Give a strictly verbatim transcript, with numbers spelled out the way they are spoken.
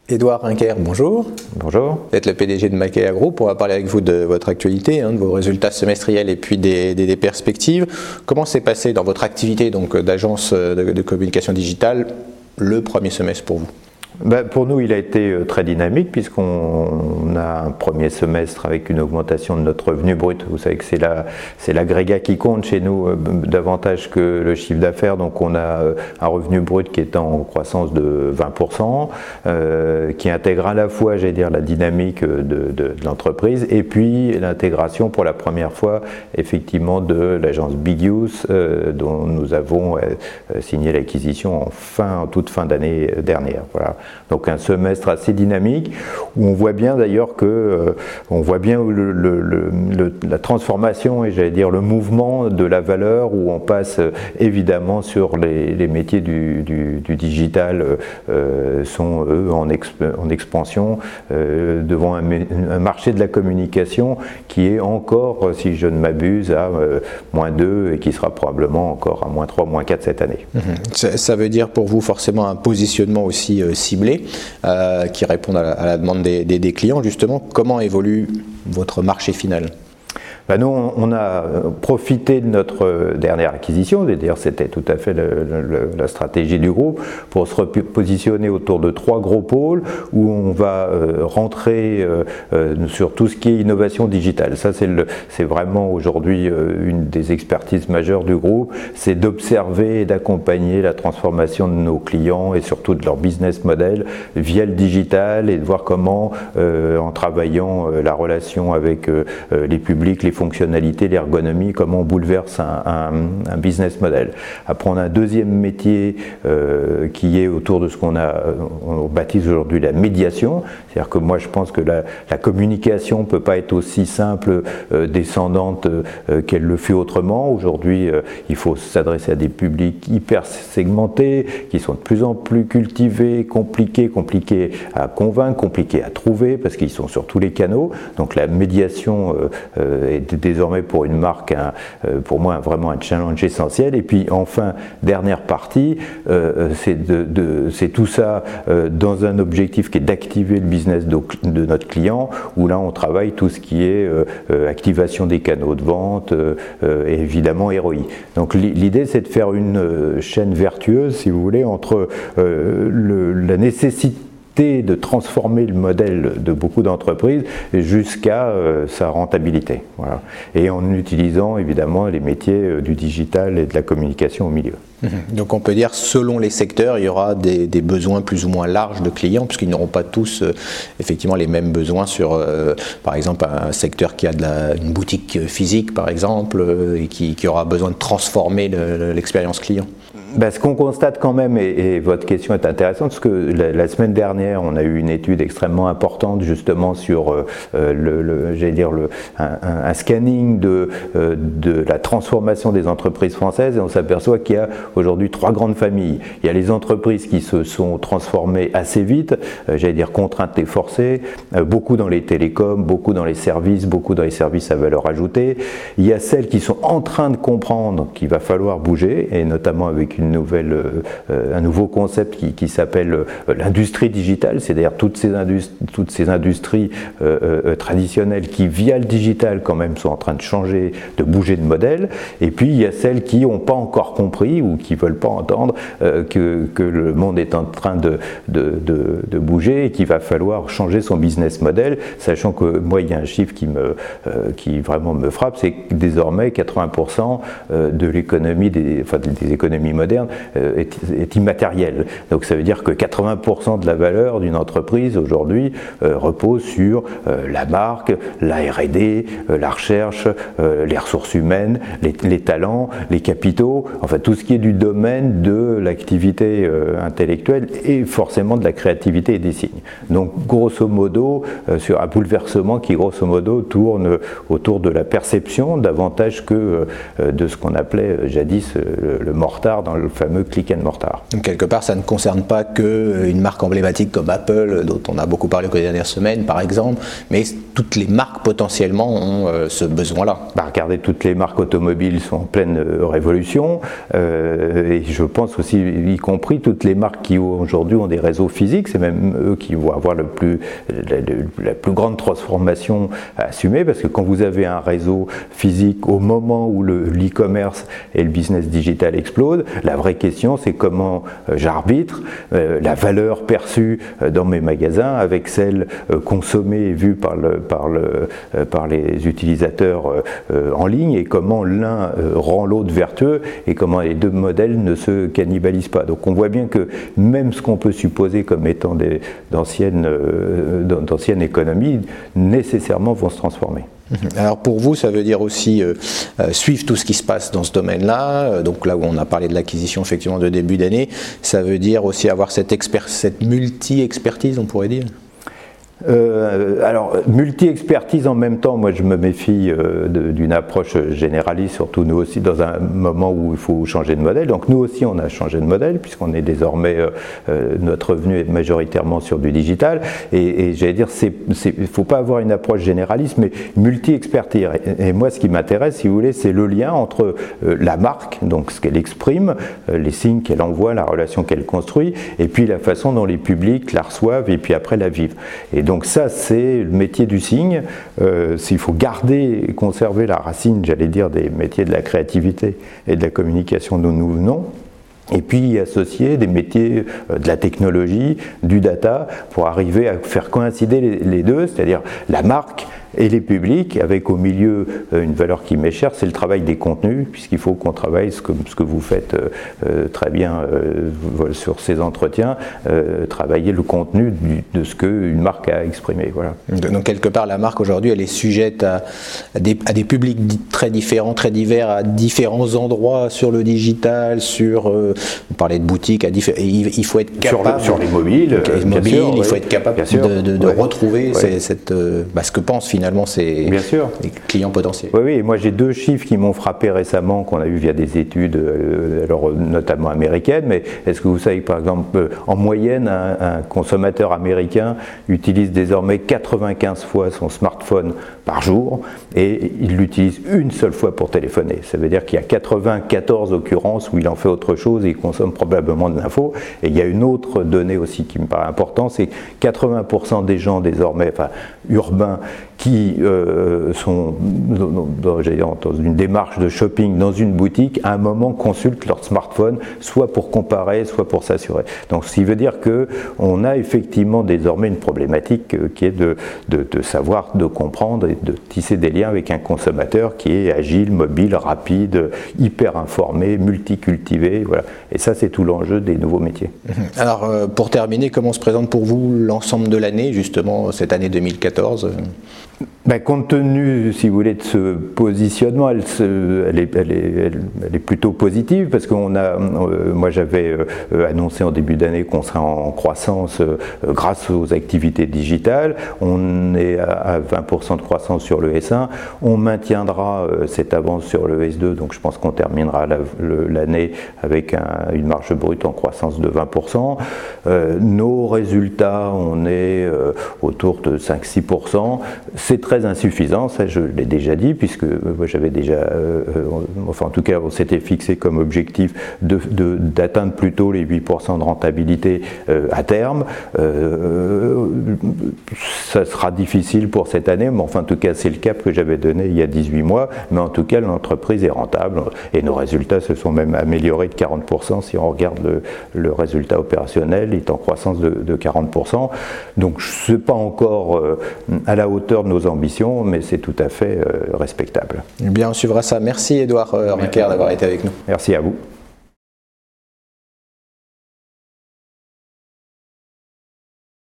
Édouard Rinquer, bonjour. Bonjour. Vous êtes le P D G de Maquet Group. On va parler avec vous de votre actualité, hein, de vos résultats semestriels et puis des, des, des perspectives. Comment s'est passé dans votre activité donc d'agence de, de communication digitale le premier semestre pour vous? Ben, pour nous, il a été très dynamique puisqu'on a un premier semestre avec une augmentation de notre revenu brut. Vous savez que c'est la, c'est l'agrégat qui compte chez nous euh, davantage que le chiffre d'affaires. Donc on a un revenu brut qui est en croissance de vingt pour cent, euh, qui intègre à la fois, j'allais dire, la dynamique de, de, de l'entreprise et puis l'intégration pour la première fois effectivement de l'agence Bigius euh, dont nous avons euh, signé l'acquisition en fin, en toute fin d'année dernière. Voilà. Donc un semestre assez dynamique où on voit bien d'ailleurs que euh, on voit bien le, le, le, la transformation et j'allais dire le mouvement de la valeur où on passe euh, évidemment sur les, les métiers du, du, du digital euh, sont eux en, exp, en expansion euh, devant un, un marché de la communication qui est encore, si je ne m'abuse, à euh, moins deux et qui sera probablement encore à moins trois, moins quatre cette année. Mmh. Ça, ça veut dire pour vous forcément un positionnement aussi euh, ciblés euh, qui répondent à la, à la demande des, des, des clients. Justement, comment évolue votre marché final ? Ben nous, on a profité de notre dernière acquisition, d'ailleurs c'était tout à fait le, le, la stratégie du groupe, pour se repositionner autour de trois gros pôles où on va euh, rentrer euh, sur tout ce qui est innovation digitale. Ça c'est, le, c'est vraiment aujourd'hui euh, une des expertises majeures du groupe, c'est d'observer et d'accompagner la transformation de nos clients et surtout de leur business model via le digital et de voir comment, euh, en travaillant euh, la relation avec euh, les publics, les fonctionnalités, l'ergonomie, comment on bouleverse un, un, un business model. Après, on a un deuxième métier euh, qui est autour de ce qu'on a, on baptise aujourd'hui la médiation. C'est-à-dire que moi, je pense que la, la communication ne peut pas être aussi simple, euh, descendante euh, qu'elle le fait autrement. Aujourd'hui, euh, il faut s'adresser à des publics hyper segmentés, qui sont de plus en plus cultivés, compliqués, compliqués à convaincre, compliqués à trouver, parce qu'ils sont sur tous les canaux. Donc la médiation euh, euh, est désormais pour une marque, un, euh, pour moi, vraiment un challenge essentiel. Et puis enfin, dernière partie, euh, c'est, de, de, c'est tout ça euh, dans un objectif qui est d'activer le business de, de notre client, où là on travaille tout ce qui est euh, euh, activation des canaux de vente euh, euh, et évidemment R O I. Donc l'idée c'est de faire une euh, chaîne vertueuse, si vous voulez, entre euh, le, la nécessité de transformer le modèle de beaucoup d'entreprises jusqu'à euh, sa rentabilité. Voilà. Et en utilisant évidemment les métiers euh, du digital et de la communication au milieu. Mmh. Donc on peut dire selon les secteurs, il y aura des, des besoins plus ou moins larges de clients puisqu'ils n'auront pas tous euh, effectivement les mêmes besoins sur euh, par exemple un secteur qui a de la, une boutique physique par exemple euh, et qui, qui aura besoin de transformer le, l'expérience client. Ben, ce qu'on constate quand même, et, et votre question est intéressante, parce que la, la semaine dernière, on a eu une étude extrêmement importante justement sur euh, le, le, j'allais dire le, un, un, un scanning de, euh, de la transformation des entreprises françaises, et on s'aperçoit qu'il y a aujourd'hui trois grandes familles. Il y a les entreprises qui se sont transformées assez vite, euh, j'allais dire contraintes et forcées, euh, beaucoup dans les télécoms, beaucoup dans les services, beaucoup dans les services à valeur ajoutée. Il y a celles qui sont en train de comprendre qu'il va falloir bouger, et notamment avec une nouvelle, euh, un nouveau concept qui, qui s'appelle euh, l'industrie digitale, c'est-à-dire toutes ces, industries, toutes ces industries euh, euh, traditionnelles qui, via le digital, quand même, sont en train de changer, de bouger de modèle. Et puis, il y a celles qui n'ont pas encore compris ou qui ne veulent pas entendre euh, que, que le monde est en train de, de, de, de bouger et qu'il va falloir changer son business model, sachant que moi, il y a un chiffre qui, me, euh, qui vraiment me frappe, c'est que désormais, quatre-vingts pour cent de l'économie, des, enfin, des économies modernes, Est, est immatériel. Donc ça veut dire que quatre-vingts pour cent de la valeur d'une entreprise aujourd'hui euh, repose sur euh, la marque, la R et D, euh, la recherche, euh, les ressources humaines, les, les talents, les capitaux, enfin tout ce qui est du domaine de l'activité euh, intellectuelle et forcément de la créativité et des signes. Donc grosso modo, euh, sur un bouleversement qui grosso modo tourne autour de la perception davantage que euh, de ce qu'on appelait jadis euh, le, le mortar retard dans le fameux click and mortar. Donc quelque part, ça ne concerne pas qu'une marque emblématique comme Apple, dont on a beaucoup parlé aux dernières semaines, par exemple, mais toutes les marques potentiellement ont euh, ce besoin-là. Bah, regardez, toutes les marques automobiles sont en pleine euh, révolution, euh, et je pense aussi, y compris toutes les marques qui aujourd'hui ont des réseaux physiques, c'est même eux qui vont avoir le plus, la, la plus grande transformation à assumer, parce que quand vous avez un réseau physique au moment où le, l'e-commerce et le business digital explosent, la vraie question c'est comment euh, j'arbitre euh, la valeur perçue euh, dans mes magasins avec celle euh, consommée et vue par, le, par, le, euh, par les utilisateurs euh, euh, en ligne, et comment l'un euh, rend l'autre vertueux et comment les deux modèles ne se cannibalisent pas. Donc on voit bien que même ce qu'on peut supposer comme étant des, d'anciennes, euh, d'anciennes économies nécessairement vont se transformer. Alors pour vous, ça veut dire aussi euh, euh, suivre tout ce qui se passe dans ce domaine-là, euh, donc là où on a parlé de l'acquisition effectivement de début d'année, ça veut dire aussi avoir cette, expert, cette multi-expertise, on pourrait dire ? Euh, alors, multi-expertise en même temps, moi je me méfie euh, de, d'une approche généraliste, surtout nous aussi dans un moment où il faut changer de modèle. Donc nous aussi on a changé de modèle puisqu'on est désormais, euh, euh, notre revenu est majoritairement sur du digital, et, et j'allais dire, il ne faut pas avoir une approche généraliste mais multi-expertise. Et, et moi ce qui m'intéresse, si vous voulez, c'est le lien entre euh, la marque, donc ce qu'elle exprime, euh, les signes qu'elle envoie, la relation qu'elle construit, et puis la façon dont les publics la reçoivent et puis après la vivent. Et donc ça, c'est le métier du signe. Euh, s'il faut garder et conserver la racine, j'allais dire, des métiers de la créativité et de la communication dont nous venons, et puis y associer des métiers de la technologie, du data, pour arriver à faire coïncider les, les deux, c'est-à-dire la marque et les publics, avec au milieu une valeur qui m'est chère, c'est le travail des contenus, puisqu'il faut qu'on travaille ce que, ce que vous faites euh, très bien euh, sur ces entretiens, euh, travailler le contenu du, de ce qu'une marque a exprimé. Voilà. Donc quelque part, la marque aujourd'hui, elle est sujette à, à, des, à des publics très différents, très divers, à différents endroits sur le digital, sur, euh, vous parlez de boutiques, à diffé- il, il faut être capable... Sur, le, sur les mobiles, les mobiles sûr, il faut oui, être capable de, de, de ouais. retrouver ouais. Ces, cette, euh, bah, ce que pensent finalement ces les clients potentiels. Oui, oui, et moi j'ai deux chiffres qui m'ont frappé récemment, qu'on a eu via des études, euh, alors, notamment américaines, mais est-ce que vous savez que par exemple, euh, en moyenne, un, un consommateur américain utilise désormais quatre-vingt-quinze fois son smartphone par jour, et il l'utilise une seule fois pour téléphoner. Ça veut dire qu'il y a quatre-vingt-quatorze occurrences où il en fait autre chose et il consomme probablement de l'info. Et il y a une autre donnée aussi qui me paraît importante, c'est quatre-vingts pour cent des gens désormais, enfin urbains, qui euh, sont dans, dans, dans une démarche de shopping dans une boutique, à un moment consultent leur smartphone, soit pour comparer, soit pour s'assurer. Donc ce qui veut dire qu'on a effectivement désormais une problématique euh, qui est de, de, de savoir, de comprendre et de tisser des liens avec un consommateur qui est agile, mobile, rapide, hyper informé, multicultivé. Voilà. Et ça, c'est tout l'enjeu des nouveaux métiers. Alors euh, pour terminer, comment se présente pour vous l'ensemble de l'année, justement cette année deux mille quatorze ? Ben, compte tenu, si vous voulez, de ce positionnement, elle, se, elle, est, elle, est, elle, elle est plutôt positive, parce qu'on a, euh, moi j'avais euh, annoncé en début d'année qu'on serait en croissance euh, grâce aux activités digitales. On est à, à vingt pour cent de croissance sur le S un, on maintiendra euh, cette avance sur le S deux, donc je pense qu'on terminera la, le, l'année avec un, une marge brute en croissance de vingt pour cent. Euh, nos résultats, on est euh, autour de cinq à six pour cent. C'est très insuffisant, ça je l'ai déjà dit, puisque moi j'avais déjà, euh, enfin en tout cas on s'était fixé comme objectif de, de, d'atteindre plutôt les huit pour cent de rentabilité euh, à terme. Euh, ça sera difficile pour cette année, mais enfin en tout cas c'est le cap que j'avais donné il y a dix-huit mois, mais en tout cas l'entreprise est rentable et nos résultats se sont même améliorés de quarante pour cent si on regarde le, le résultat opérationnel, il est en croissance de, de quarante pour cent. Donc ce n'est pas encore euh, à la hauteur de nos ambitions, mais c'est tout à fait euh, respectable. Eh bien, on suivra ça. Merci Édouard euh, Ricard d'avoir été avec nous. Merci à vous.